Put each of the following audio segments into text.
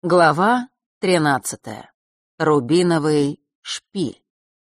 Глава 13. Рубиновый шпиль.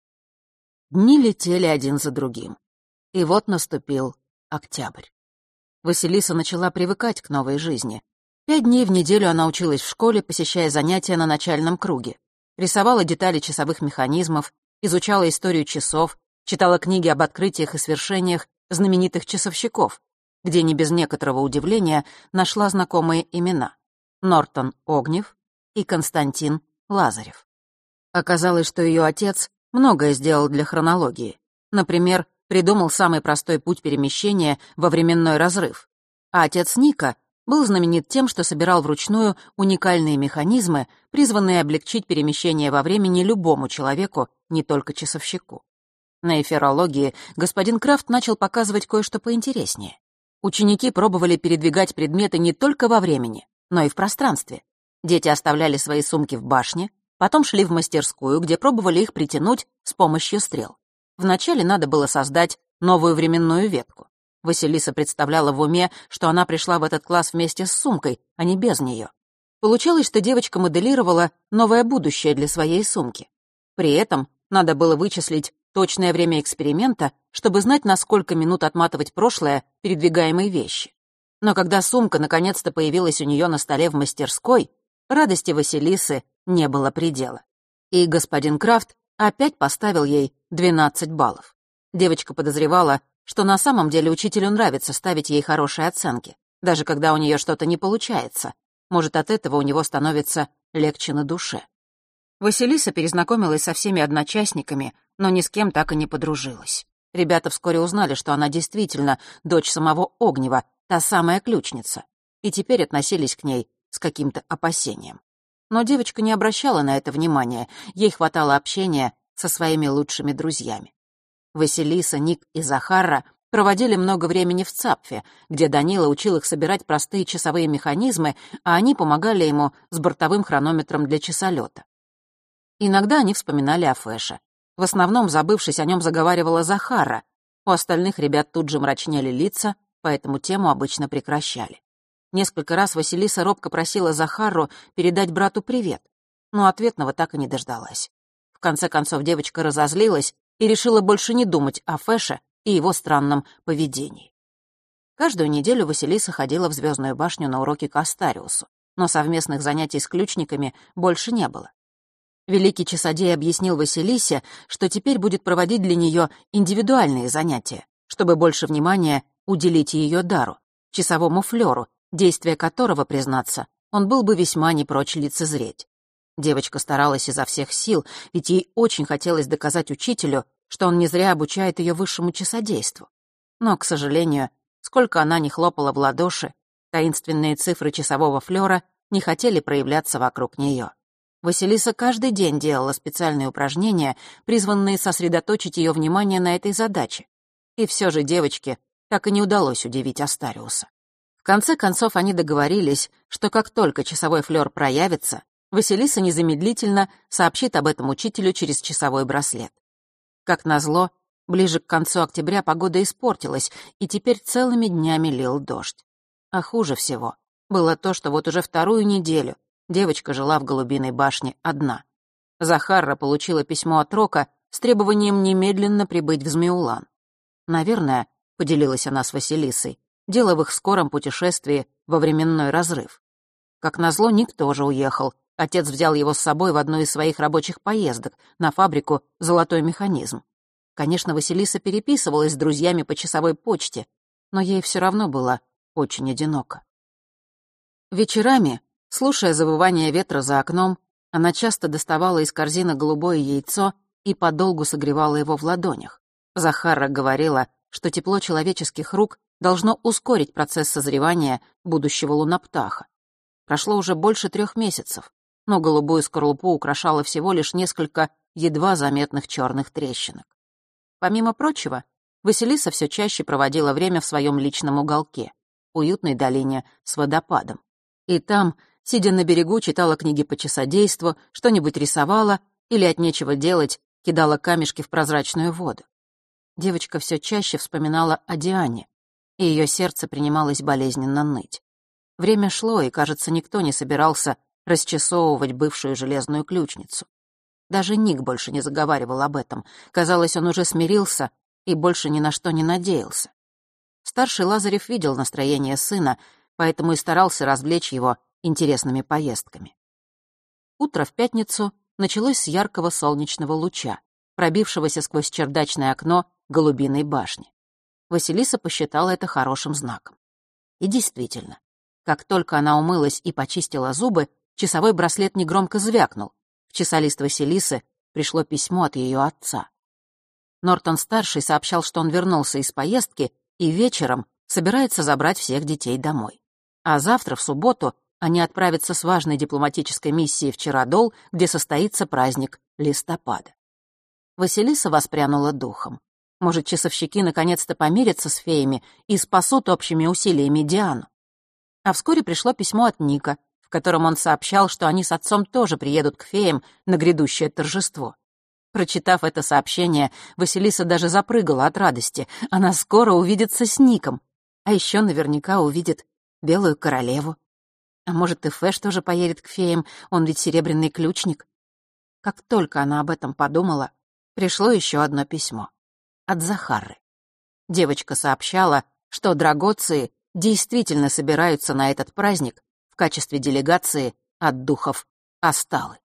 Дни летели один за другим. И вот наступил октябрь. Василиса начала привыкать к новой жизни. 5 дней в неделю она училась в школе, посещая занятия на начальном круге. Рисовала детали часовых механизмов, изучала историю часов, читала книги об открытиях и свершениях знаменитых часовщиков, где не без некоторого удивления нашла знакомые имена. Нортон Огнев и Константин Лазарев. Оказалось, что ее отец многое сделал для хронологии. Например, придумал самый простой путь перемещения во временной разрыв. А отец Ника был знаменит тем, что собирал вручную уникальные механизмы, призванные облегчить перемещение во времени любому человеку, не только часовщику. На эфирологии господин Крафт начал показывать кое-что поинтереснее. Ученики пробовали передвигать предметы не только во времени, но и в пространстве. Дети оставляли свои сумки в башне, потом шли в мастерскую, где пробовали их притянуть с помощью стрел. Вначале надо было создать новую временную ветку. Василиса представляла в уме, что она пришла в этот класс вместе с сумкой, а не без нее. Получалось, что девочка моделировала новое будущее для своей сумки. При этом надо было вычислить точное время эксперимента, чтобы знать, на сколько минут отматывать прошлое передвигаемой вещи. Но когда сумка наконец-то появилась у нее на столе в мастерской, радости Василисы не было предела. И господин Крафт опять поставил ей 12 баллов. Девочка подозревала, что на самом деле учителю нравится ставить ей хорошие оценки, даже когда у нее что-то не получается. Может, от этого у него становится легче на душе. Василиса перезнакомилась со всеми одночастниками, но ни с кем так и не подружилась. Ребята вскоре узнали, что она действительно дочь самого Огнева, та самая ключница, и теперь относились к ней с каким-то опасением. Но девочка не обращала на это внимания, ей хватало общения со своими лучшими друзьями. Василиса, Ник и Захарра проводили много времени в Цапфе, где Данила учил их собирать простые часовые механизмы, а они помогали ему с бортовым хронометром для часолета. Иногда они вспоминали о Фэше. В основном, забывшись, о нем заговаривала Захарра. У остальных ребят тут же мрачнели лица, поэтому тему обычно прекращали. Несколько раз Василиса робко просила Захару передать брату привет, но ответного так и не дождалась. В конце концов девочка разозлилась и решила больше не думать о Фэше и его странном поведении. Каждую неделю Василиса ходила в Звездную башню на уроки к Астариусу, но совместных занятий с ключниками больше не было. Великий часодей объяснил Василисе, что теперь будет проводить для нее индивидуальные занятия, чтобы больше внимания уделить ее дару, часовому флёру, действие которого, признаться, он был бы весьма не прочь лицезреть. Девочка старалась изо всех сил, ведь ей очень хотелось доказать учителю, что он не зря обучает ее высшему часодейству. Но, к сожалению, сколько она ни хлопала в ладоши, таинственные цифры часового флёра не хотели проявляться вокруг нее. Василиса каждый день делала специальные упражнения, призванные сосредоточить ее внимание на этой задаче. И все же девочке так и не удалось удивить Астариуса. В конце концов они договорились, что как только часовой флёр проявится, Василиса незамедлительно сообщит об этом учителю через часовой браслет. Как назло, ближе к концу октября погода испортилась, и теперь целыми днями лил дождь. А хуже всего было то, что вот уже 2-ю неделю девочка жила в Голубиной башне одна. Захарра получила письмо от Рока с требованием немедленно прибыть в Змеулан. Наверное, поделилась она с Василисой, дело в их скором путешествии во временной разрыв. Как назло, Ник тоже уехал. Отец взял его с собой в одну из своих рабочих поездок на фабрику «Золотой механизм». Конечно, Василиса переписывалась с друзьями по часовой почте, но ей все равно было очень одиноко. Вечерами, слушая завывание ветра за окном, она часто доставала из корзины голубое яйцо и подолгу согревала его в ладонях. Захарра говорила, что тепло человеческих рук должно ускорить процесс созревания будущего луноптаха. Прошло уже больше 3 месяцев, но голубую скорлупу украшало всего лишь несколько едва заметных черных трещинок. Помимо прочего, Василиса все чаще проводила время в своем личном уголке, уютной долине с водопадом. И там, сидя на берегу, читала книги по часодейству, что-нибудь рисовала или от нечего делать кидала камешки в прозрачную воду. Девочка все чаще вспоминала о Диане, и ее сердце принималось болезненно ныть. Время шло, и, кажется, никто не собирался расчесовывать бывшую железную ключницу. Даже Ник больше не заговаривал об этом. Казалось, он уже смирился и больше ни на что не надеялся. Старший Лазарев видел настроение сына, поэтому и старался развлечь его интересными поездками. Утро в пятницу началось с яркого солнечного луча, пробившегося сквозь чердачное окно голубиной башни. Василиса посчитала это хорошим знаком. И действительно, как только она умылась и почистила зубы, часовой браслет негромко звякнул. В часолист Василисы пришло письмо от ее отца. Нортон-старший сообщал, что он вернулся из поездки и вечером собирается забрать всех детей домой. А завтра, в субботу, они отправятся с важной дипломатической миссией в Чародол, где состоится праздник листопада. Василиса воспрянула духом. Может, часовщики наконец-то помирятся с феями и спасут общими усилиями Диану. А вскоре пришло письмо от Ника, в котором он сообщал, что они с отцом тоже приедут к феям на грядущее торжество. Прочитав это сообщение, Василиса даже запрыгала от радости. Она скоро увидится с Ником, а еще наверняка увидит Белую Королеву. А может, и Фэш тоже поедет к феям, он ведь серебряный ключник. Как только она об этом подумала, пришло еще одно письмо. От Захары. Девочка сообщала, что драгоции действительно собираются на этот праздник в качестве делегации от духов Асталы.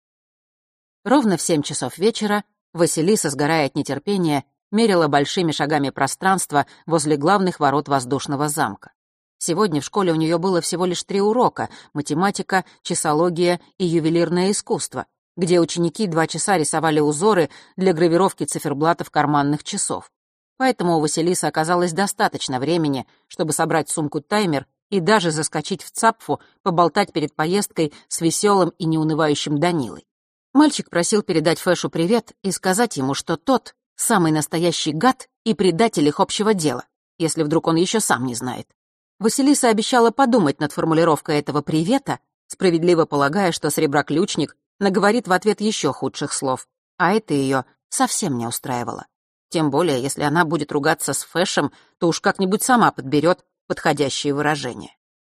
Ровно в 7 часов вечера Василиса, сгорая от нетерпения, мерила большими шагами пространство возле главных ворот воздушного замка. Сегодня в школе у нее было всего лишь 3 урока — математика, часология и ювелирное искусство, где ученики 2 часа рисовали узоры для гравировки циферблатов карманных часов. Поэтому у Василисы оказалось достаточно времени, чтобы собрать сумку-таймер и даже заскочить в Цапфу, поболтать перед поездкой с веселым и неунывающим Данилой. Мальчик просил передать Фэшу привет и сказать ему, что тот — самый настоящий гад и предатель их общего дела, если вдруг он еще сам не знает. Василиса обещала подумать над формулировкой этого привета, справедливо полагая, что Среброключник наговорит в ответ еще худших слов, а это ее совсем не устраивало. Тем более, если она будет ругаться с Фэшем, то уж как-нибудь сама подберет подходящие выражения.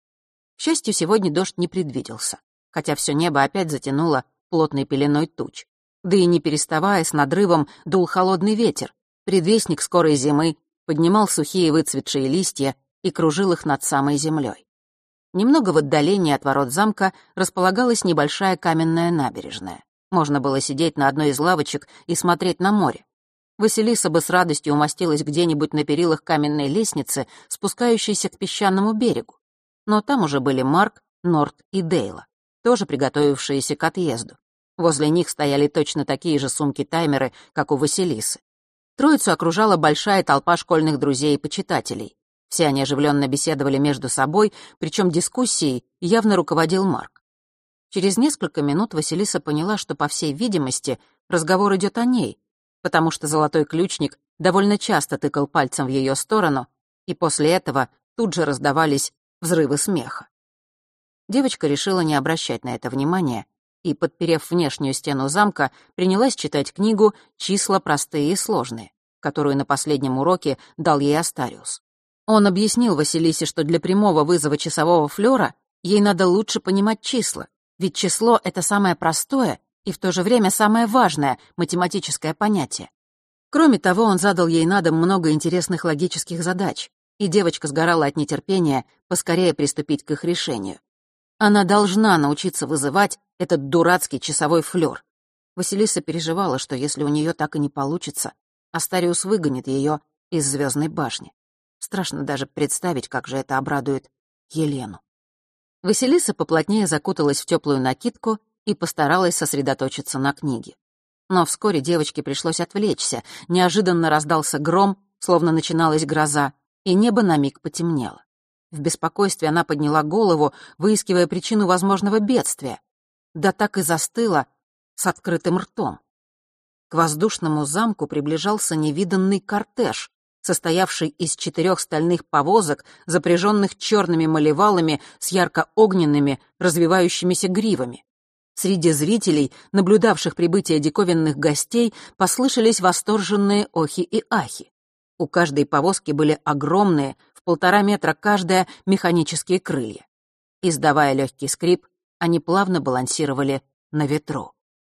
К счастью, сегодня дождь не предвиделся, хотя все небо опять затянуло плотной пеленой туч. Да и не переставая, с надрывом дул холодный ветер. Предвестник скорой зимы поднимал сухие выцветшие листья и кружил их над самой землей. Немного в отдалении от ворот замка располагалась небольшая каменная набережная. Можно было сидеть на одной из лавочек и смотреть на море. Василиса бы с радостью умостилась где-нибудь на перилах каменной лестницы, спускающейся к песчаному берегу. Но там уже были Марк, Норт и Дейла, тоже приготовившиеся к отъезду. Возле них стояли точно такие же сумки-таймеры, как у Василисы. Троицу окружала большая толпа школьных друзей и почитателей. Все они оживленно беседовали между собой, причем дискуссией явно руководил Марк. Через несколько минут Василиса поняла, что, по всей видимости, разговор идет о ней, потому что золотой ключник довольно часто тыкал пальцем в ее сторону, и после этого тут же раздавались взрывы смеха. Девочка решила не обращать на это внимания и, подперев внешнюю стену замка, принялась читать книгу «Числа простые и сложные», которую на последнем уроке дал ей Астариус. Он объяснил Василисе, что для прямого вызова часового флёра ей надо лучше понимать числа, ведь число — это самое простое и в то же время самое важное математическое понятие. Кроме того, он задал ей на дом много интересных логических задач, и девочка сгорала от нетерпения поскорее приступить к их решению. Она должна научиться вызывать этот дурацкий часовой флёр. Василиса переживала, что если у нее так и не получится, Астариус выгонит ее из Звездной башни. Страшно даже представить, как же это обрадует Елену. Василиса поплотнее закуталась в теплую накидку и постаралась сосредоточиться на книге. Но вскоре девочке пришлось отвлечься. Неожиданно раздался гром, словно начиналась гроза, и небо на миг потемнело. В беспокойстве она подняла голову, выискивая причину возможного бедствия. Да так и застыла с открытым ртом. К воздушному замку приближался невиданный кортеж, состоявший из 4 стальных повозок, запряженных черными малевалами с ярко-огненными, развивающимися гривами. Среди зрителей, наблюдавших прибытие диковинных гостей, послышались восторженные охи и ахи. У каждой повозки были огромные, в 1,5 метра каждая, механические крылья. Издавая легкий скрип, они плавно балансировали на ветру.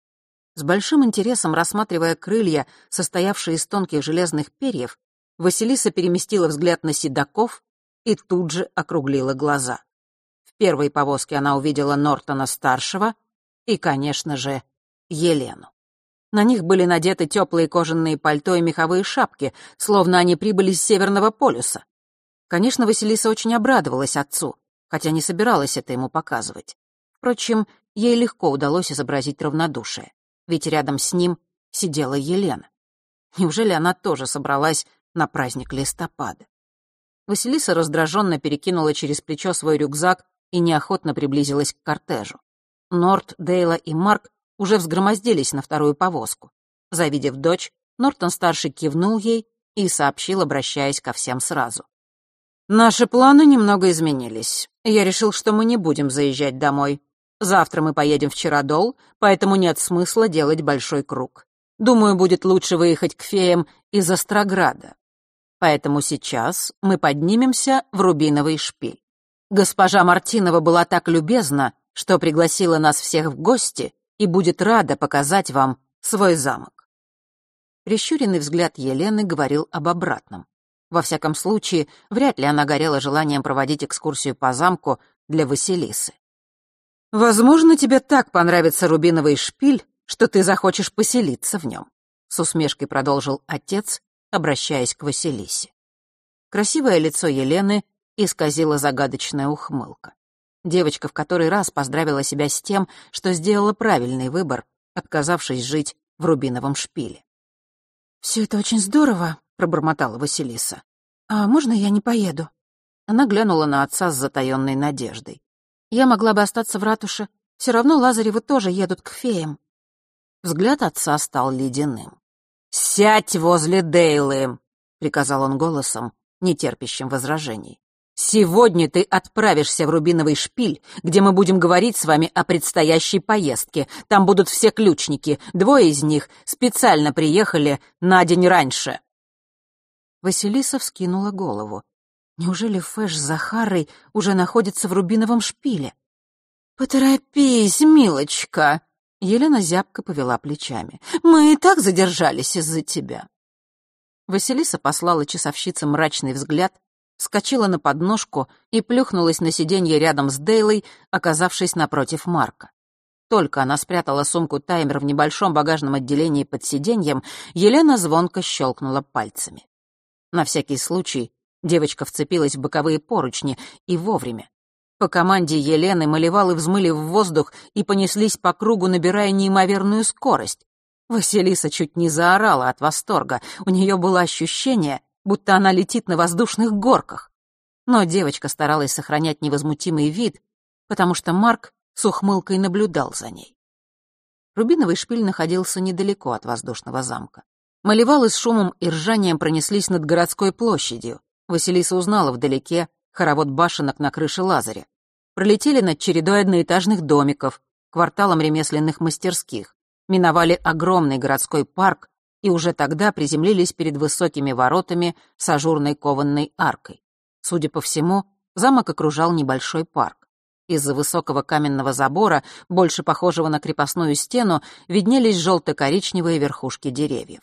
С большим интересом рассматривая крылья, состоявшие из тонких железных перьев, Василиса переместила взгляд на седаков и тут же округлила глаза. В первой повозке она увидела Нортона-старшего и, конечно же, Елену. На них были надеты теплые кожаные пальто и меховые шапки, словно они прибыли с Северного полюса. Конечно, Василиса очень обрадовалась отцу, хотя не собиралась это ему показывать. Впрочем, ей легко удалось изобразить равнодушие, ведь рядом с ним сидела Елена. Неужели она тоже собралась на праздник листопада? Василиса раздраженно перекинула через плечо свой рюкзак и неохотно приблизилась к кортежу. Норт, Дейла и Марк уже взгромоздились на вторую повозку. Завидев дочь, Нортон-старший кивнул ей и сообщил, обращаясь ко всем сразу. «Наши планы немного изменились. Я решил, что мы не будем заезжать домой. Завтра мы поедем в Чародол, поэтому нет смысла делать большой круг. Думаю, будет лучше выехать к феям из Острограда. Поэтому сейчас мы поднимемся в Рубиновый шпиль. Госпожа Мартинова была так любезна, что пригласила нас всех в гости и будет рада показать вам свой замок». Прищуренный взгляд Елены говорил об обратном. Во всяком случае, вряд ли она горела желанием проводить экскурсию по замку для Василисы. «Возможно, тебе так понравится Рубиновый шпиль, что ты захочешь поселиться в нем», — с усмешкой продолжил отец, обращаясь к Василисе. Красивое лицо Елены исказила загадочная ухмылка. Девочка в который раз поздравила себя с тем, что сделала правильный выбор, отказавшись жить в Рубиновом шпиле. «Все это очень здорово», — пробормотала Василиса. «А можно я не поеду?» Она глянула на отца с затаённой надеждой. «Я могла бы остаться в ратуше. Все равно Лазаревы тоже едут к феям». Взгляд отца стал ледяным. «Сядь возле Дейлы», — приказал он голосом, нетерпящим возражений. «Сегодня ты отправишься в Рубиновый шпиль, где мы будем говорить с вами о предстоящей поездке. Там будут все ключники. 2 из них специально приехали на день раньше». Василиса вскинула голову. Неужели Фэш с Захарой уже находятся в Рубиновом шпиле? «Поторопись, милочка!» Елена зябко повела плечами. «Мы и так задержались из-за тебя». Василиса послала часовщице мрачный взгляд, вскочила на подножку и плюхнулась на сиденье рядом с Дейлой, оказавшись напротив Марка. Только она спрятала сумку-таймер в небольшом багажном отделении под сиденьем, Елена звонко щелкнула пальцами. На всякий случай девочка вцепилась в боковые поручни и вовремя. По команде Елены малевалы взмыли в воздух и понеслись по кругу, набирая неимоверную скорость. Василиса чуть не заорала от восторга. У нее было ощущение, будто она летит на воздушных горках. Но девочка старалась сохранять невозмутимый вид, потому что Марк с ухмылкой наблюдал за ней. Рубиновый шпиль находился недалеко от воздушного замка. Малевалы с шумом и ржанием пронеслись над городской площадью. Василиса узнала вдалеке хоровод башенок на крыше Лазаря. Пролетели над чередой одноэтажных домиков, кварталом ремесленных мастерских, миновали огромный городской парк и уже тогда приземлились перед высокими воротами с ажурной кованной аркой. Судя по всему, замок окружал небольшой парк. Из-за высокого каменного забора, больше похожего на крепостную стену, виднелись желто-коричневые верхушки деревьев.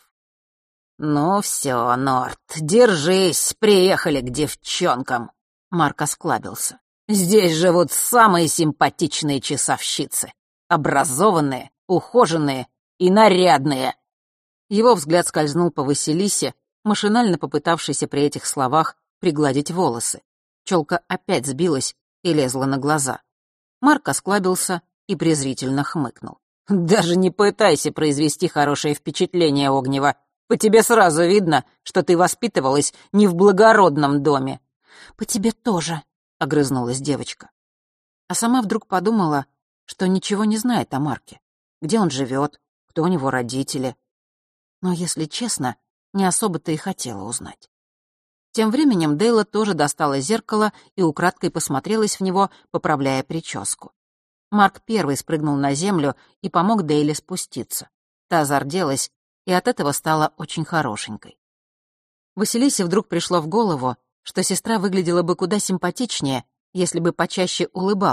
«Ну все, Норт, держись, приехали к девчонкам», — Марк осклабился. «Здесь живут самые симпатичные часовщицы, образованные, ухоженные и нарядные». Его взгляд скользнул по Василисе, машинально попытавшейся при этих словах пригладить волосы. Челка опять сбилась и лезла на глаза. Марк осклабился и презрительно хмыкнул. «Даже не пытайся произвести хорошее впечатление, Огнева. По тебе сразу видно, что ты воспитывалась не в благородном доме». «По тебе тоже», — огрызнулась девочка. А сама вдруг подумала, что ничего не знает о Марке. Где он живет, кто у него родители. Но, если честно, не особо-то и хотела узнать. Тем временем Дейла тоже достала зеркало и украдкой посмотрелась в него, поправляя прическу. Марк первый спрыгнул на землю и помог Дейле спуститься. Та зарделась и от этого стала очень хорошенькой. Василисе вдруг пришло в голову, что сестра выглядела бы куда симпатичнее, если бы почаще улыбалась,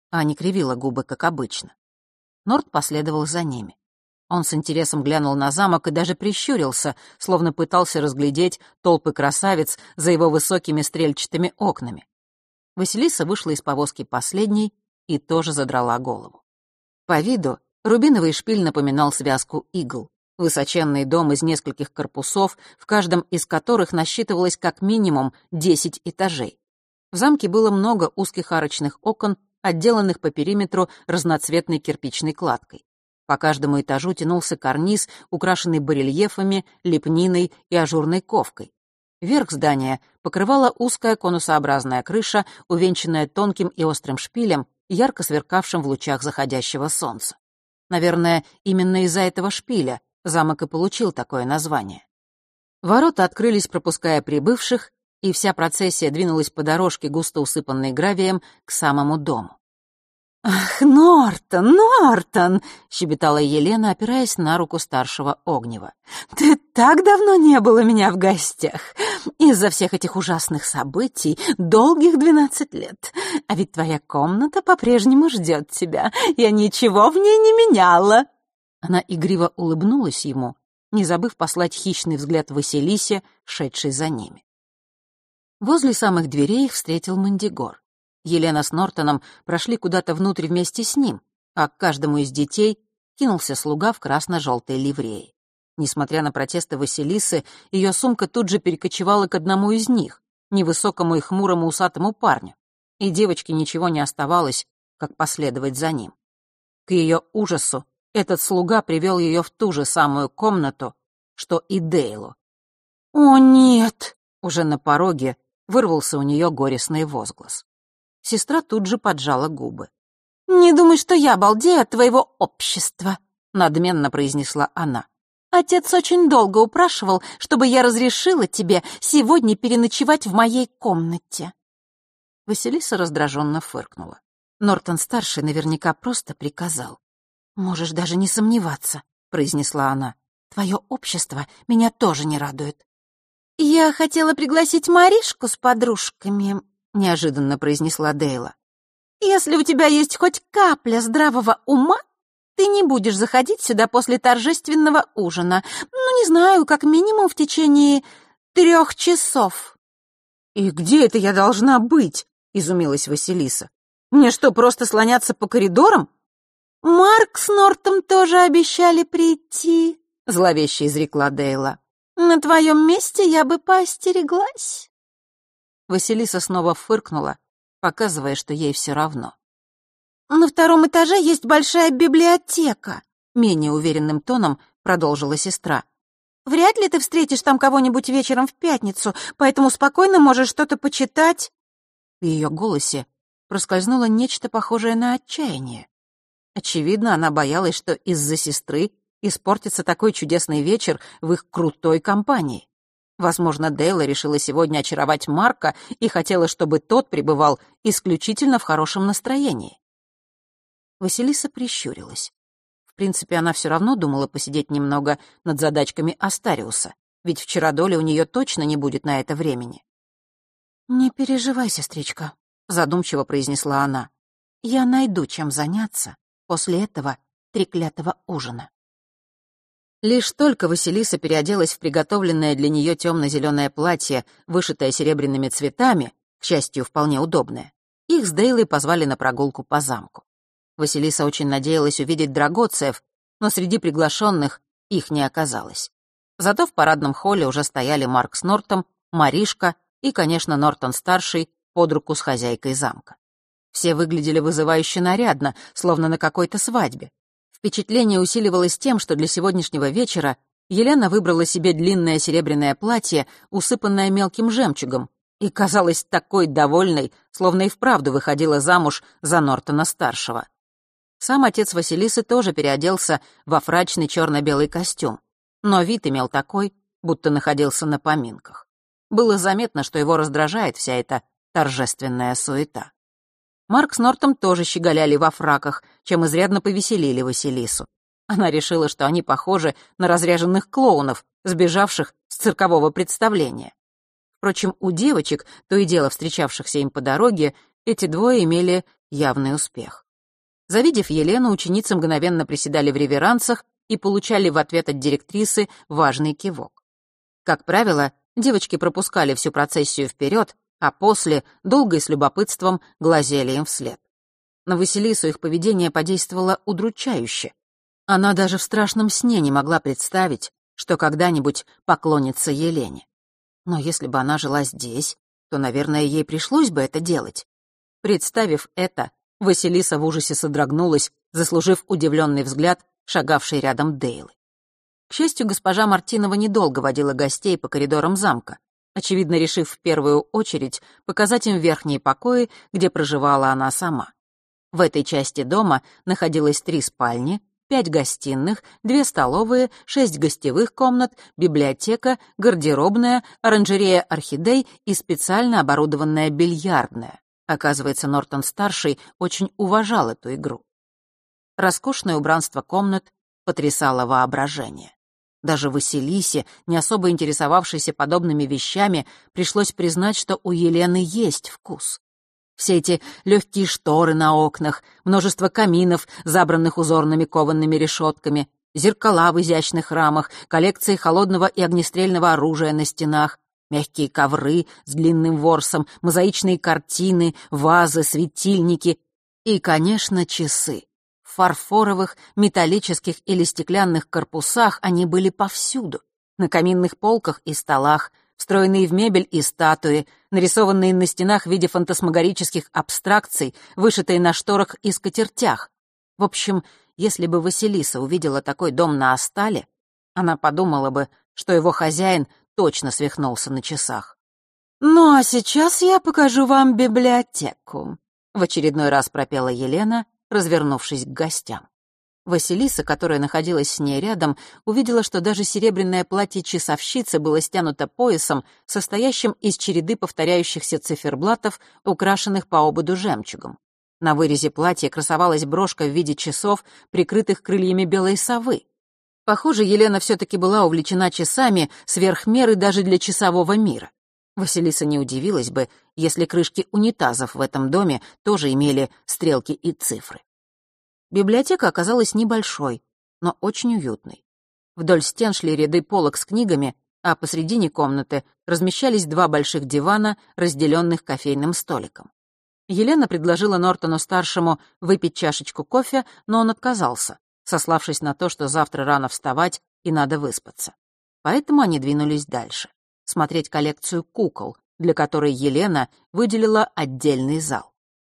а не кривила губы, как обычно. Норт последовал за ними. Он с интересом глянул на замок и даже прищурился, словно пытался разглядеть толпы красавиц за его высокими стрельчатыми окнами. Василиса вышла из повозки последней и тоже задрала голову. По виду рубиновый шпиль напоминал связку игл. Высоченный дом из нескольких корпусов, в каждом из которых насчитывалось как минимум 10 этажей. В замке было много узких арочных окон, отделанных по периметру разноцветной кирпичной кладкой. По каждому этажу тянулся карниз, украшенный барельефами, лепниной и ажурной ковкой. Верх здания покрывала узкая конусообразная крыша, увенчанная тонким и острым шпилем, ярко сверкавшим в лучах заходящего солнца. Наверное, именно из-за этого шпиля замок и получил такое название. Ворота открылись, пропуская прибывших, и вся процессия двинулась по дорожке, густо усыпанной гравием, к самому дому. «Ах, Нортон, Нортон!» — щебетала Елена, опираясь на руку старшего Огнева. «Ты так давно не был у меня в гостях. Из-за всех этих ужасных событий долгих 12 лет. А ведь твоя комната по-прежнему ждет тебя. Я ничего в ней не меняла». Она игриво улыбнулась ему, не забыв послать хищный взгляд Василисе, шедшей за ними. Возле самых дверей их встретил Мандигор. Елена с Нортоном прошли куда-то внутрь вместе с ним, а к каждому из детей кинулся слуга в красно-желтой ливреи. Несмотря на протесты Василисы, ее сумка тут же перекочевала к одному из них, невысокому и хмурому усатому парню, и девочке ничего не оставалось, как последовать за ним. К ее ужасу этот слуга привел ее в ту же самую комнату, что и Дейлу. «О, нет!» — уже на пороге вырвался у нее горестный возглас. Сестра тут же поджала губы. «Не думай, что я балдею от твоего общества», — надменно произнесла она. «Отец очень долго упрашивал, чтобы я разрешила тебе сегодня переночевать в моей комнате». Василиса раздраженно фыркнула. Нортон-старший наверняка просто приказал. «Можешь даже не сомневаться», — произнесла она. «Твое общество меня тоже не радует». «Я хотела пригласить Маришку с подружками», — неожиданно произнесла Дейла. «Если у тебя есть хоть капля здравого ума, ты не будешь заходить сюда после торжественного ужина. Ну, не знаю, как минимум в течение 3 часов». «И где это я должна быть?» — изумилась Василиса. «Мне что, просто слоняться по коридорам?» «Марк с Нортом тоже обещали прийти», — зловеще изрекла Дейла. «На твоем месте я бы поостереглась». Василиса снова фыркнула, показывая, что ей все равно. «На 2 этаже есть большая библиотека», — менее уверенным тоном продолжила сестра. «Вряд ли ты встретишь там кого-нибудь вечером в пятницу, поэтому спокойно можешь что-то почитать». В ее голосе проскользнуло нечто похожее на отчаяние. Очевидно, она боялась, что из-за сестры испортится такой чудесный вечер в их крутой компании. Возможно, Дейла решила сегодня очаровать Марка и хотела, чтобы тот пребывал исключительно в хорошем настроении. Василиса прищурилась. В принципе, она все равно думала посидеть немного над задачками Астариуса, ведь вчера доли у нее точно не будет на это времени. «Не переживай, сестричка», — задумчиво произнесла она. «Я найду, чем заняться после этого треклятого ужина». Лишь только Василиса переоделась в приготовленное для нее темно-зеленое платье, вышитое серебряными цветами, к счастью, вполне удобное, их с Дейлой позвали на прогулку по замку. Василиса очень надеялась увидеть драгоцеев, но среди приглашенных их не оказалось. Зато в парадном холле уже стояли Марк с Нортом, Маришка и, конечно, Нортон-старший под руку с хозяйкой замка. Все выглядели вызывающе нарядно, словно на какой-то свадьбе. Впечатление усиливалось тем, что для сегодняшнего вечера Елена выбрала себе длинное серебряное платье, усыпанное мелким жемчугом, и казалась такой довольной, словно и вправду выходила замуж за Нортона-старшего. Сам отец Василисы тоже переоделся во фрачный черно-белый костюм, но вид имел такой, будто находился на поминках. Было заметно, что его раздражает вся эта торжественная суета. Марк с Нортом тоже щеголяли во фраках, чем изрядно повеселили Василису. Она решила, что они похожи на разряженных клоунов, сбежавших с циркового представления. Впрочем, у девочек, то и дело встречавшихся им по дороге, эти двое имели явный успех. Завидев Елену, ученицы мгновенно приседали в реверансах и получали в ответ от директрисы важный кивок. Как правило, девочки пропускали всю процессию вперед, а после долго и с любопытством глазели им вслед. На Василису их поведение подействовало удручающе. Она даже в страшном сне не могла представить, что когда-нибудь поклонится Елене. Но если бы она жила здесь, то, наверное, ей пришлось бы это делать. Представив это, Василиса в ужасе содрогнулась, заслужив удивленный взгляд шагавшей рядом Дейлы. К счастью, госпожа Мартинова недолго водила гостей по коридорам замка, очевидно, решив в первую очередь показать им верхние покои, где проживала она сама. В этой части дома находилось 3 спальни, 5 гостиных, 2 столовые, 6 гостевых комнат, библиотека, гардеробная, оранжерея орхидей и специально оборудованная бильярдная. Оказывается, Нортон-старший очень уважал эту игру. Роскошное убранство комнат потрясало воображение. Даже Василисе, не особо интересовавшейся подобными вещами, пришлось признать, что у Елены есть вкус. Все эти легкие шторы на окнах, множество каминов, забранных узорными коваными решетками, зеркала в изящных рамах, коллекции холодного и огнестрельного оружия на стенах, мягкие ковры с длинным ворсом, мозаичные картины, вазы, светильники и, конечно, часы. В фарфоровых, металлических или стеклянных корпусах они были повсюду. На каминных полках и столах, встроенные в мебель и статуи, нарисованные на стенах в виде фантасмагорических абстракций, вышитые на шторах и скатертях. В общем, если бы Василиса увидела такой дом на Астале, она подумала бы, что его хозяин точно свихнулся на часах. «Ну, а сейчас я покажу вам библиотеку», — в очередной раз пропела Елена, развернувшись к гостям. Василиса, которая находилась с ней рядом, увидела, что даже серебряное платье часовщицы было стянуто поясом, состоящим из череды повторяющихся циферблатов, украшенных по ободу жемчугом. На вырезе платья красовалась брошка в виде часов, прикрытых крыльями белой совы. Похоже, Елена все-таки была увлечена часами сверх меры даже для часового мира. Василиса не удивилась бы, если крышки унитазов в этом доме тоже имели стрелки и цифры. Библиотека оказалась небольшой, но очень уютной. Вдоль стен шли ряды полок с книгами, а посредине комнаты размещались 2 больших дивана, разделенных кофейным столиком. Елена предложила Нортону-старшему выпить чашечку кофе, но он отказался, сославшись на то, что завтра рано вставать и надо выспаться. Поэтому они двинулись дальше, смотреть коллекцию кукол, для которой Елена выделила отдельный зал.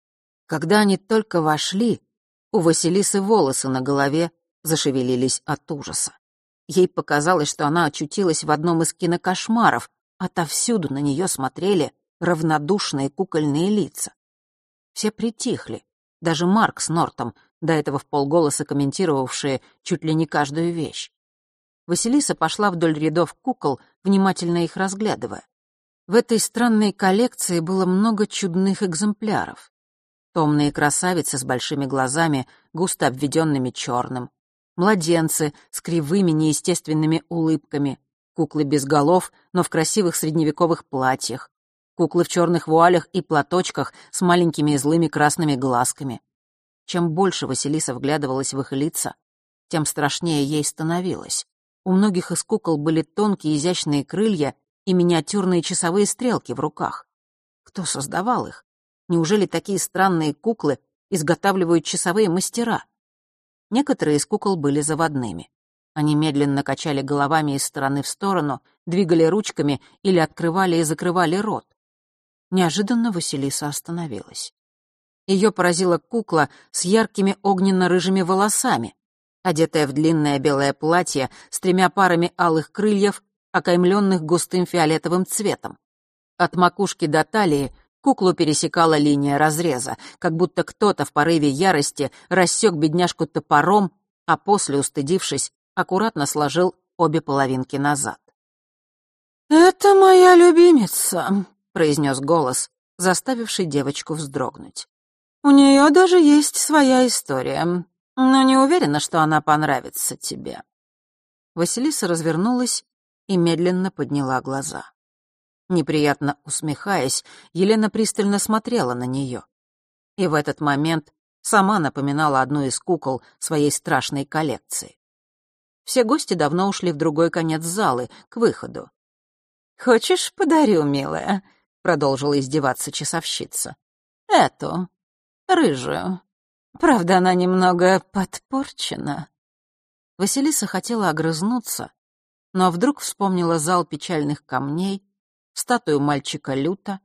Когда они только вошли, у Василисы волосы на голове зашевелились от ужаса. Ей показалось, что она очутилась в одном из кинокошмаров, отовсюду на нее смотрели равнодушные кукольные лица. Все притихли, даже Марк с Нортом, до этого вполголоса комментировавшие чуть ли не каждую вещь. Василиса пошла вдоль рядов кукол, внимательно их разглядывая. В этой странной коллекции было много чудных экземпляров. Томные красавицы с большими глазами, густо обведенными черным, младенцы с кривыми неестественными улыбками, куклы без голов, но в красивых средневековых платьях, куклы в черных вуалях и платочках с маленькими и злыми красными глазками. Чем больше Василиса вглядывалась в их лица, тем страшнее ей становилось. У многих из кукол были тонкие изящные крылья и миниатюрные часовые стрелки в руках. Кто создавал их? Неужели такие странные куклы изготавливают часовые мастера? Некоторые из кукол были заводными. Они медленно качали головами из стороны в сторону, двигали ручками или открывали и закрывали рот. Неожиданно Василиса остановилась. Ее поразила кукла с яркими огненно-рыжими волосами, одетая в длинное белое платье с 3 парами алых крыльев, окаймленных густым фиолетовым цветом. От макушки до талии куклу пересекала линия разреза, как будто кто-то в порыве ярости рассек бедняжку топором, а после, устыдившись, аккуратно сложил обе половинки назад. «Это моя любимица», — произнес голос, заставивший девочку вздрогнуть. «У нее даже есть своя история, но не уверена, что она понравится тебе». Василиса развернулась и медленно подняла глаза. Неприятно усмехаясь, Елена пристально смотрела на нее. и в этот момент сама напоминала одну из кукол своей страшной коллекции. Все гости давно ушли в другой конец залы, к выходу. «Хочешь, подарю, милая?» — продолжила издеваться часовщица. «Эту, рыжую. Правда, она немного подпорчена». Василиса хотела огрызнуться, но вдруг вспомнила зал печальных камней, статую мальчика Люта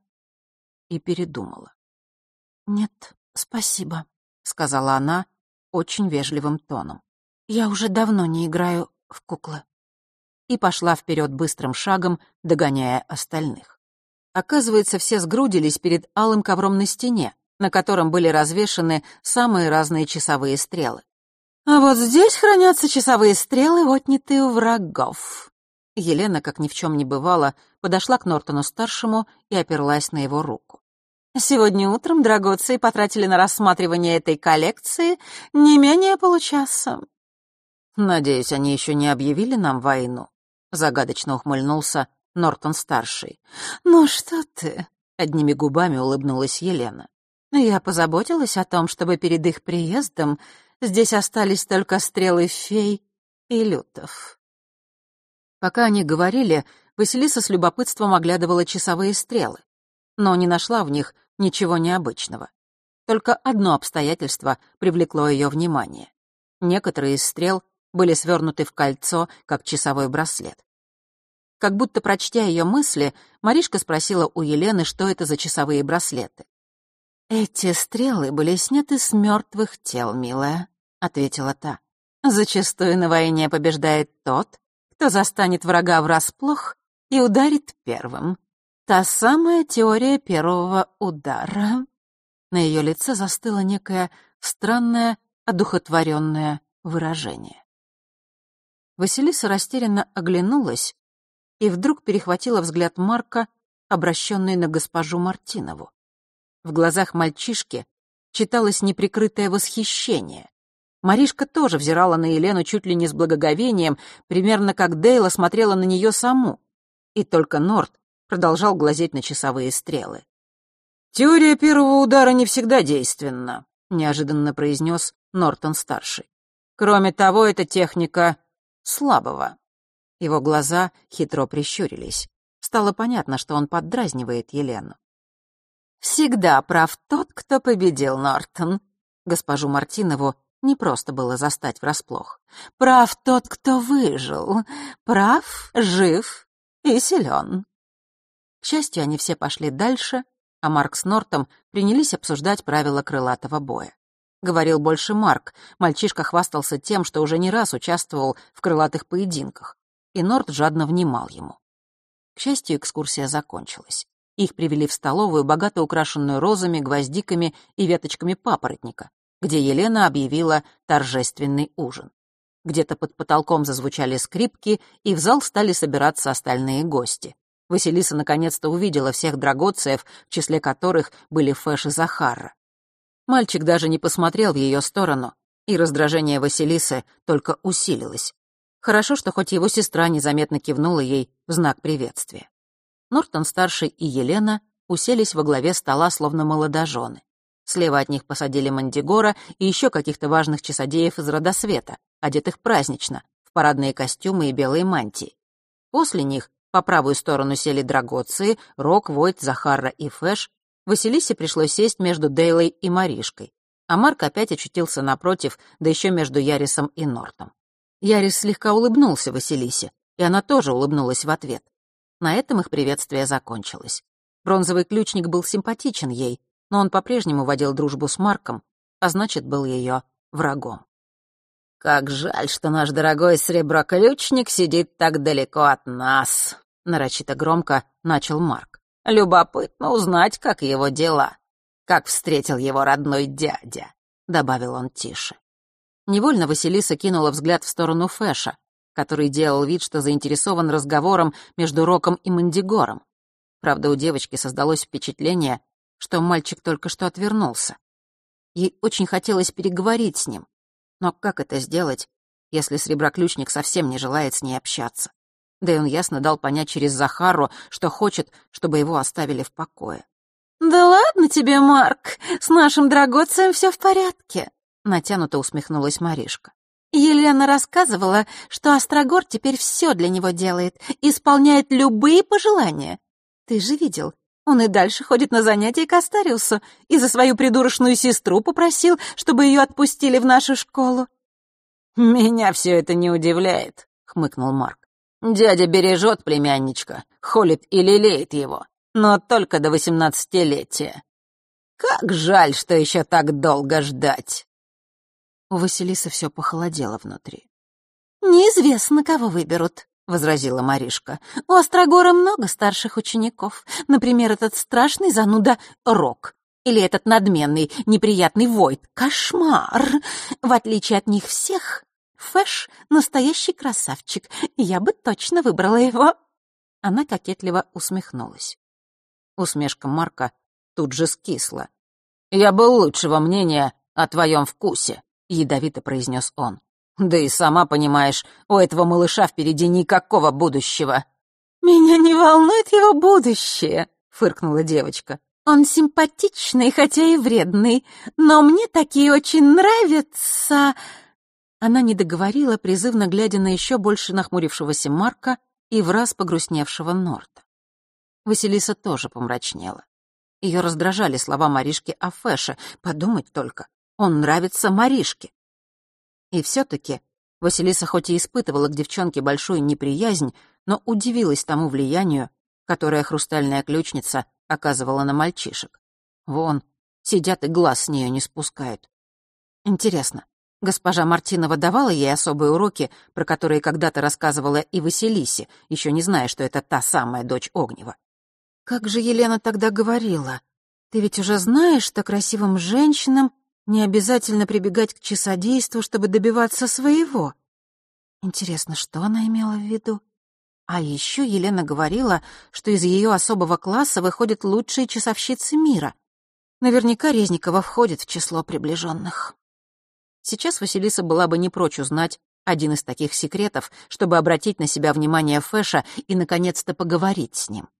и передумала. «Нет, спасибо», — сказала она очень вежливым тоном. «Я уже давно не играю в куклы». И пошла вперед быстрым шагом, догоняя остальных. Оказывается, все сгрудились перед алым ковром на стене, на котором были развешаны самые разные часовые стрелы. «А вот здесь хранятся часовые стрелы, отнятые у врагов». Елена, как ни в чем не бывало, подошла к Нортону-старшему и оперлась на его руку. «Сегодня утром драгоции потратили на рассматривание этой коллекции не менее получаса». «Надеюсь, они еще не объявили нам войну?» — загадочно ухмыльнулся Нортон-старший. «Ну что ты?» — одними губами улыбнулась Елена. «Я позаботилась о том, чтобы перед их приездом здесь остались только стрелы фей и лютов». Пока они говорили, Василиса с любопытством оглядывала часовые стрелы, но не нашла в них ничего необычного. Только одно обстоятельство привлекло ее внимание. Некоторые из стрел были свернуты в кольцо, как часовой браслет. Как будто прочтя ее мысли, Маришка спросила у Елены, что это за часовые браслеты. «Эти стрелы были сняты с мертвых тел, милая», — ответила та. «Зачастую на войне побеждает тот, кто застанет врага врасплох и ударит первым. Та самая теория первого удара». На ее лице застыло некое странное, одухотворенное выражение. Василиса растерянно оглянулась и вдруг перехватила взгляд Марка, обращенный на госпожу Мартинову. В глазах мальчишки читалось неприкрытое восхищение. Маришка тоже взирала на Елену чуть ли не с благоговением, примерно как Дейла смотрела на нее саму. И только Норт продолжал глазеть на часовые стрелы. «Теория первого удара не всегда действенна», — неожиданно произнес Нортон-старший. «Кроме того, это техника слабого». Его глаза хитро прищурились. Стало понятно, что он поддразнивает Елену. «Всегда прав тот, кто победил, Нортон». Госпожу Мартинову не просто было застать врасплох. «Прав тот, кто выжил. Прав, жив и силен». К счастью, они все пошли дальше, а Марк с Нортом принялись обсуждать правила крылатого боя. Говорил больше Марк, мальчишка хвастался тем, что уже не раз участвовал в крылатых поединках, и Норт жадно внимал ему. К счастью, экскурсия закончилась. Их привели в столовую, богато украшенную розами, гвоздиками и веточками папоротника, где Елена объявила торжественный ужин. Где-то под потолком зазвучали скрипки, и в зал стали собираться остальные гости. Василиса наконец-то увидела всех драгоцеев, в числе которых были Фэш и Захарра. Мальчик даже не посмотрел в ее сторону, и раздражение Василисы только усилилось. Хорошо, что хоть его сестра незаметно кивнула ей в знак приветствия. Нортон-старший и Елена уселись во главе стола, словно молодожены. Слева от них посадили Мандигора и еще каких-то важных часодеев из Родосвета, одетых празднично, в парадные костюмы и белые мантии. После них по правую сторону сели драгоции, Рок, Войт, Захарра и Фэш. Василисе пришлось сесть между Дейлой и Маришкой, а Марк опять очутился напротив, да еще между Ярисом и Нортом. Ярис слегка улыбнулся Василисе, и она тоже улыбнулась в ответ. На этом их приветствие закончилось. Бронзовый ключник был симпатичен ей, но он по-прежнему водил дружбу с Марком, а значит, был ее врагом. «Как жаль, что наш дорогой среброключник сидит так далеко от нас», — нарочито громко начал Марк. «Любопытно узнать, как его дела. Как встретил его родной дядя», — добавил он тише. Невольно Василиса кинула взгляд в сторону Фэша, который делал вид, что заинтересован разговором между Роком и Мандигором. Правда, у девочки создалось впечатление, что мальчик только что отвернулся. Ей очень хотелось переговорить с ним. Но как это сделать, если среброключник совсем не желает с ней общаться? Да и он ясно дал понять через Захару, что хочет, чтобы его оставили в покое. «Да ладно тебе, Марк, с нашим драгоцем все в порядке», — натянуто усмехнулась Маришка. «Елена рассказывала, что Острогор теперь все для него делает, исполняет любые пожелания. Ты же видел, он и дальше ходит на занятия к Астариусу и за свою придурочную сестру попросил, чтобы ее отпустили в нашу школу». «Меня все это не удивляет», — хмыкнул Марк. «Дядя бережет племянничка, холит и лелеет его, но только до 18-летия. Как жаль, что еще так долго ждать». У Василисы все похолодело внутри. «Неизвестно, кого выберут», — возразила Маришка. «У Острогора много старших учеников. Например, этот страшный зануда Рок. Или этот надменный, неприятный Войт. Кошмар! В отличие от них всех, Фэш — настоящий красавчик. Я бы точно выбрала его». Она кокетливо усмехнулась. Усмешка Марка тут же скисла. «Я был лучшего мнения о твоем вкусе», — ядовито произнес он. «Да и сама понимаешь, у этого малыша впереди никакого будущего». «Меня не волнует его будущее», — фыркнула девочка. «Он симпатичный, хотя и вредный, но мне такие очень нравятся». Она не договорила, призывно глядя на еще больше нахмурившегося Марка и враз погрустневшего Норта. Василиса тоже помрачнела. Ее раздражали слова Маришки о Фэше. Подумать только, он нравится Маришке. И все-таки Василиса хоть и испытывала к девчонке большую неприязнь, но удивилась тому влиянию, которое хрустальная ключница оказывала на мальчишек. Вон, сидят и глаз с нее не спускают. Интересно, госпожа Мартинова давала ей особые уроки, про которые когда-то рассказывала и Василисе, еще не зная, что это та самая дочь Огнева? Как же Елена тогда говорила? Ты ведь уже знаешь, что красивым женщинам не обязательно прибегать к часодейству, чтобы добиваться своего. Интересно, что она имела в виду? А еще Елена говорила, что из ее особого класса выходят лучшие часовщицы мира. Наверняка Резникова входит в число приближенных. Сейчас Василиса была бы не прочь узнать один из таких секретов, чтобы обратить на себя внимание Фэша и, наконец-то, поговорить с ним.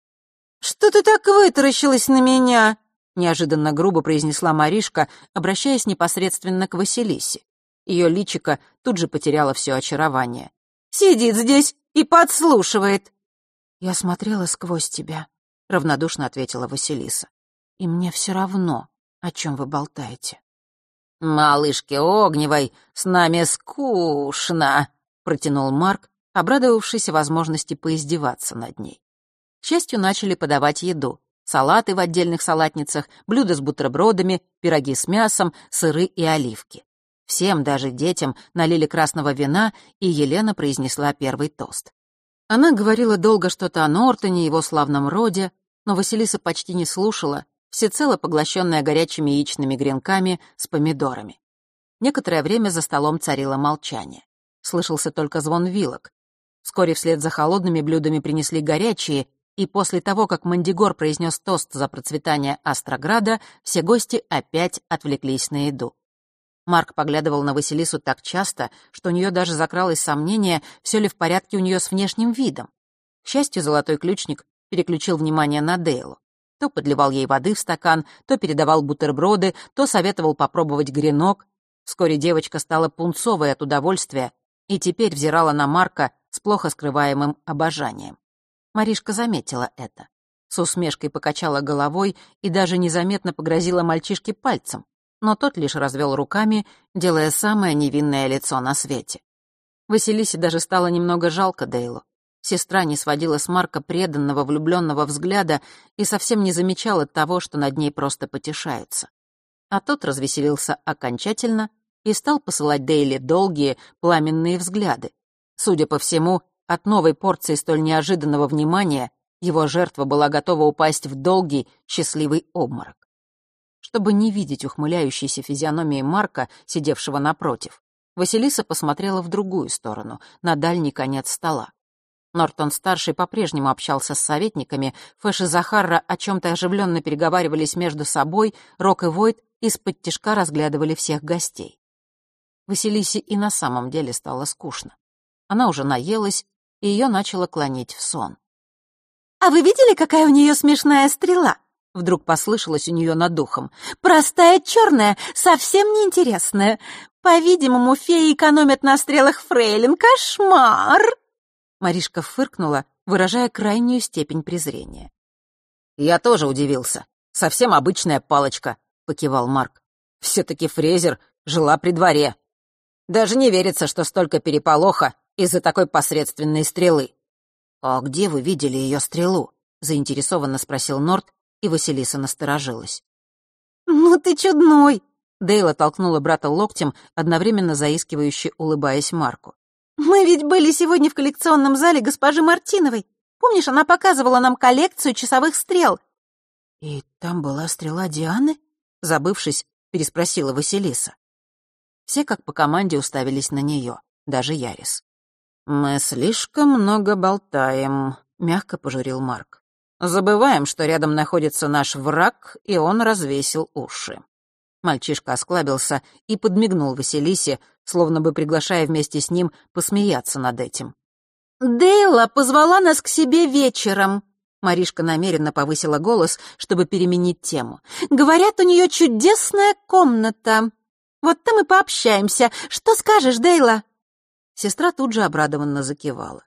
«Что ты так вытаращилась на меня?» — неожиданно грубо произнесла Маришка, обращаясь непосредственно к Василисе. Ее личико тут же потеряло все очарование. «Сидит здесь и подслушивает». «Я смотрела сквозь тебя», — равнодушно ответила Василиса. «И мне все равно, о чем вы болтаете». «Малышке Огневой с нами скучно», — протянул Марк, обрадовавшийся возможности поиздеваться над ней. К счастью, начали подавать еду. Салаты в отдельных салатницах, блюда с бутербродами, пироги с мясом, сыры и оливки. Всем, даже детям, налили красного вина, и Елена произнесла первый тост. Она говорила долго что-то о Нортоне, его славном роде, но Василиса почти не слушала, всецело поглощенная горячими яичными гренками с помидорами. Некоторое время за столом царило молчание. Слышался только звон вилок. Вскоре вслед за холодными блюдами принесли горячие, и после того, как Мандигор произнес тост за процветание Астрограда, все гости опять отвлеклись на еду. Марк поглядывал на Василису так часто, что у нее даже закралось сомнение, все ли в порядке у нее с внешним видом. К счастью, золотой ключник переключил внимание на Дейлу. То подливал ей воды в стакан, то передавал бутерброды, то советовал попробовать гренок. Вскоре девочка стала пунцовой от удовольствия и теперь взирала на Марка с плохо скрываемым обожанием. Маришка заметила это. С усмешкой покачала головой и даже незаметно погрозила мальчишке пальцем, но тот лишь развел руками, делая самое невинное лицо на свете. Василисе даже стало немного жалко Дейлу. Сестра не сводила с Марка преданного, влюбленного взгляда и совсем не замечала того, что над ней просто потешаются. А тот развеселился окончательно и стал посылать Дейле долгие, пламенные взгляды. Судя по всему, от новой порции столь неожиданного внимания его жертва была готова упасть в долгий, счастливый обморок. Чтобы не видеть ухмыляющейся физиономии Марка, сидевшего напротив, Василиса посмотрела в другую сторону, на дальний конец стола. Нортон-старший по-прежнему общался с советниками, Фэш и Захарра о чем-то оживленно переговаривались между собой, Рок и Войт из-под тишка разглядывали всех гостей. Василисе и на самом деле стало скучно. Она уже наелась, и ее начало клонить в сон. «А вы видели, какая у нее смешная стрела?» Вдруг послышалось у нее над ухом. «Простая черная, совсем неинтересная. По-видимому, феи экономят на стрелах фрейлин. Кошмар!» Маришка фыркнула, выражая крайнюю степень презрения. «Я тоже удивился. Совсем обычная палочка», — покивал Марк. «Все-таки Фрейзер жила при дворе. Даже не верится, что столько переполоха из-за такой посредственной стрелы». «А где вы видели ее стрелу?» — заинтересованно спросил Норт, и Василиса насторожилась. «Ну ты чудной!» Дейла толкнула брата локтем, одновременно заискивающе улыбаясь Марку. «Мы ведь были сегодня в коллекционном зале госпожи Мартиновой. Помнишь, она показывала нам коллекцию часовых стрел?» «И там была стрела Дианы?» — забывшись, переспросила Василиса. Все как по команде уставились на нее, даже Ярис. «Мы слишком много болтаем», — мягко пожурил Марк. «Забываем, что рядом находится наш враг, и он развесил уши». Мальчишка осклабился и подмигнул Василисе, словно бы приглашая вместе с ним посмеяться над этим. «Дейла позвала нас к себе вечером». Маришка намеренно повысила голос, чтобы переменить тему. «Говорят, у нее чудесная комната. Вот там и пообщаемся. Что скажешь, Дейла?» Сестра тут же обрадованно закивала.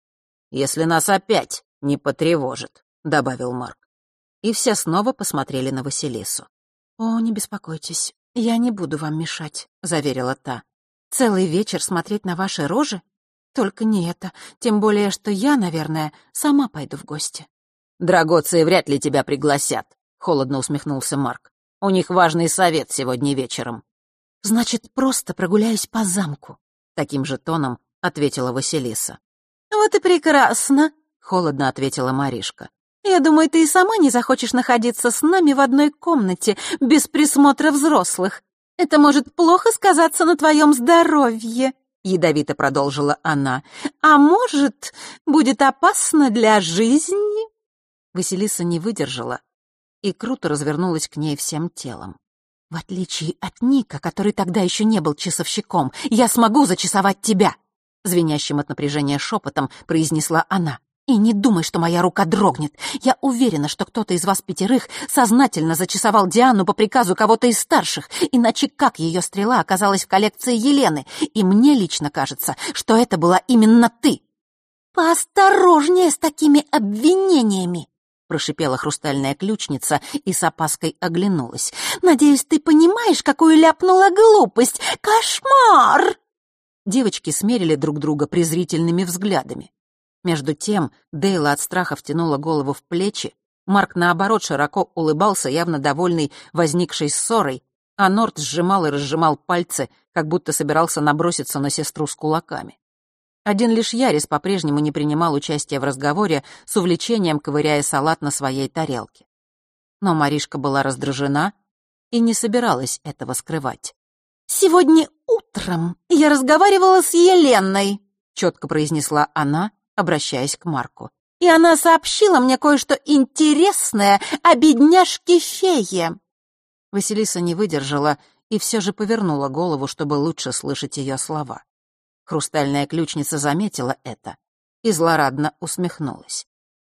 «Если нас опять не потревожит», — добавил Марк. И все снова посмотрели на Василису. «О, не беспокойтесь, я не буду вам мешать», — заверила та. «Целый вечер смотреть на ваши рожи? Только не это, тем более, что я, наверное, сама пойду в гости». «Драгоции вряд ли тебя пригласят», — холодно усмехнулся Марк. «У них важный совет сегодня вечером». «Значит, просто прогуляюсь по замку», — таким же тоном ответила Василиса. «Вот и прекрасно», — холодно ответила Маришка. «Я думаю, ты и сама не захочешь находиться с нами в одной комнате без присмотра взрослых. Это может плохо сказаться на твоем здоровье», — ядовито продолжила она. «А может, будет опасно для жизни?» Василиса не выдержала и круто развернулась к ней всем телом. «В отличие от Ника, который тогда еще не был часовщиком, я смогу зачасовать тебя!» Звенящим от напряжения шепотом произнесла она. «И не думай, что моя рука дрогнет. Я уверена, что кто-то из вас пятерых сознательно зачасовал Диану по приказу кого-то из старших, иначе как ее стрела оказалась в коллекции Елены? И мне лично кажется, что это была именно ты!» «Поосторожнее с такими обвинениями!» прошипела хрустальная ключница и с опаской оглянулась. «Надеюсь, ты понимаешь, какую ляпнула глупость! Кошмар!» Девочки смерили друг друга презрительными взглядами. Между тем Дейла от страха втянула голову в плечи, Марк, наоборот, широко улыбался, явно довольный возникшей ссорой, а Норт сжимал и разжимал пальцы, как будто собирался наброситься на сестру с кулаками. Один лишь Ярис по-прежнему не принимал участия в разговоре, с увлечением ковыряя салат на своей тарелке. Но Маришка была раздражена и не собиралась этого скрывать. «Сегодня утром я разговаривала с Еленой», — четко произнесла она, обращаясь к Марку. «И она сообщила мне кое-что интересное о бедняжке-фее». Василиса не выдержала и все же повернула голову, чтобы лучше слышать ее слова. Хрустальная ключница заметила это и злорадно усмехнулась.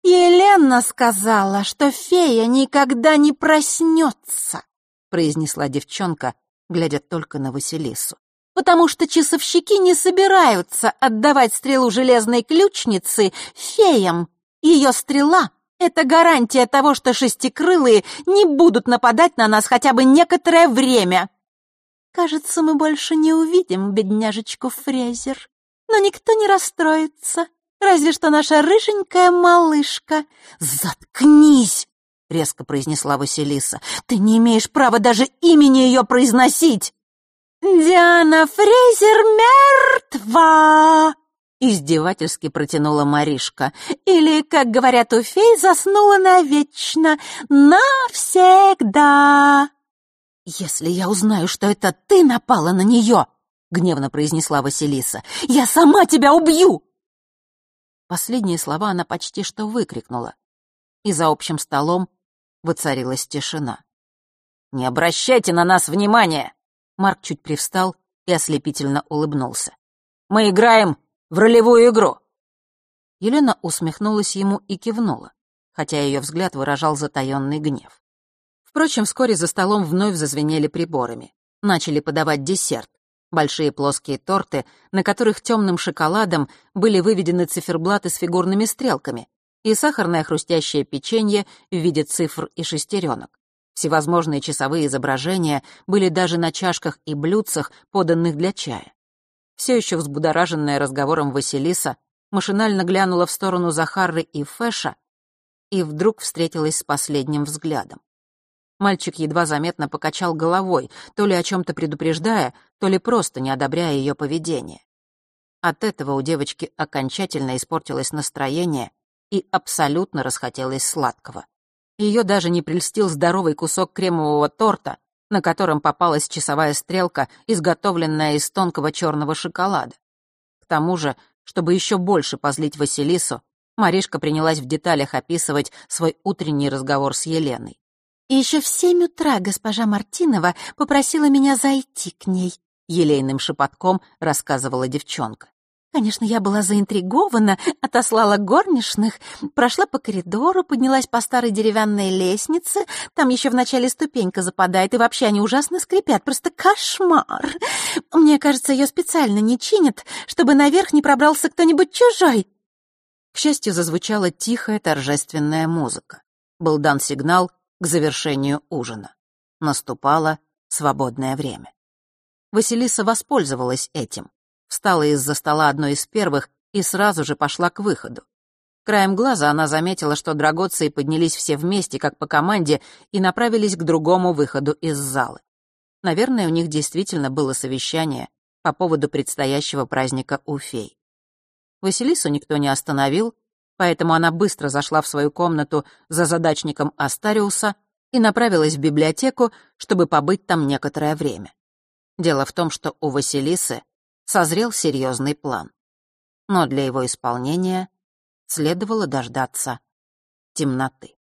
«Елена сказала, что фея никогда не проснется», — произнесла девчонка, глядя только на Василису. «Потому что часовщики не собираются отдавать стрелу железной ключницы феям. Ее стрела — это гарантия того, что шестикрылые не будут нападать на нас хотя бы некоторое время». «Кажется, мы больше не увидим бедняжечку Фрейзер. Но никто не расстроится, разве что наша рыженькая малышка». «Заткнись!» — резко произнесла Василиса. «Ты не имеешь права даже имени ее произносить!» «Диана Фрейзер мертва!» — издевательски протянула Маришка. «Или, как говорят у фей, заснула навечно, навсегда!» «Если я узнаю, что это ты напала на нее!» — гневно произнесла Василиса. «Я сама тебя убью!» Последние слова она почти что выкрикнула, и за общим столом воцарилась тишина. «Не обращайте на нас внимания!» Марк чуть привстал и ослепительно улыбнулся. «Мы играем в ролевую игру!» Елена усмехнулась ему и кивнула, хотя ее взгляд выражал затаённый гнев. Впрочем, вскоре за столом вновь зазвенели приборами. Начали подавать десерт. Большие плоские торты, на которых темным шоколадом были выведены циферблаты с фигурными стрелками, и сахарное хрустящее печенье в виде цифр и шестеренок. Всевозможные часовые изображения были даже на чашках и блюдцах, поданных для чая. Все еще взбудораженная разговором Василиса машинально глянула в сторону Захары и Фэша и вдруг встретилась с последним взглядом. Мальчик едва заметно покачал головой, то ли о чем-то предупреждая, то ли просто не одобряя ее поведение. От этого у девочки окончательно испортилось настроение и абсолютно расхотелось сладкого. Ее даже не прельстил здоровый кусок кремового торта, на котором попалась часовая стрелка, изготовленная из тонкого черного шоколада. К тому же, чтобы еще больше позлить Василису, Маришка принялась в деталях описывать свой утренний разговор с Еленой. «И еще в 7 утра госпожа Мартинова попросила меня зайти к ней», — елейным шепотком рассказывала девчонка. «Конечно, я была заинтригована, отослала горничных, прошла по коридору, поднялась по старой деревянной лестнице, там еще в начале ступенька западает, и вообще они ужасно скрипят, просто кошмар. Мне кажется, ее специально не чинят, чтобы наверх не пробрался кто-нибудь чужой». К счастью, зазвучала тихая торжественная музыка. Был дан сигнал к завершению ужина. Наступало свободное время. Василиса воспользовалась этим. Встала из-за стола одной из первых и сразу же пошла к выходу. Краем глаза она заметила, что драгоции поднялись все вместе, как по команде, и направились к другому выходу из залы. Наверное, у них действительно было совещание по поводу предстоящего праздника у фей. Василису никто не остановил, поэтому она быстро зашла в свою комнату за задачником Астариуса и направилась в библиотеку, чтобы побыть там некоторое время. Дело в том, что у Василисы созрел серьезный план. Но для его исполнения следовало дождаться темноты.